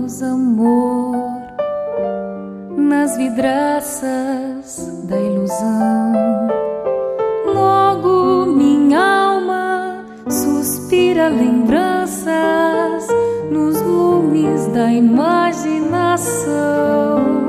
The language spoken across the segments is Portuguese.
olhos amor nas vidraças da ilusão. Logo minha alma suspira lembranças nos lumes da imaginação.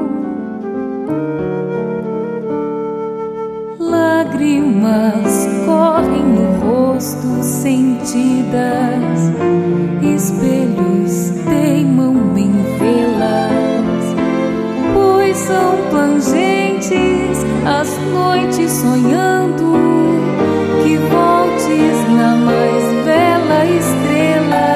Lágrimas correm no rosto sentidas, espelhos teimam em vê-las, pois são plangentes as noites sonhando que voltes na mais bela estrela.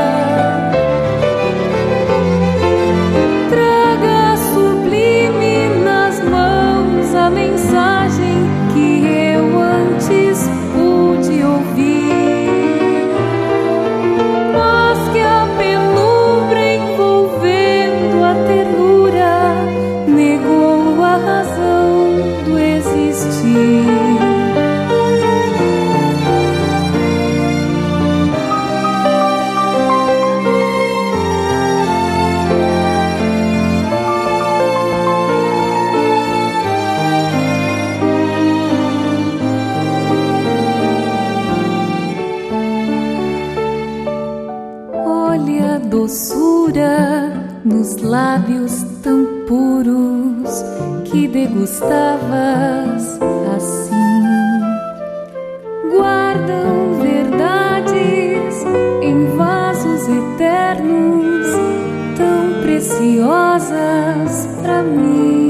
Traga sublime nas mãos a mensagem que eu antes pude ouvir, mas que a penumbra envolvendo a ternura negou a razão do existir. Olha a doçura nos lábios tão puros que degustavas assim. Guardam verdades em vasos eternos tão preciosas pra mim.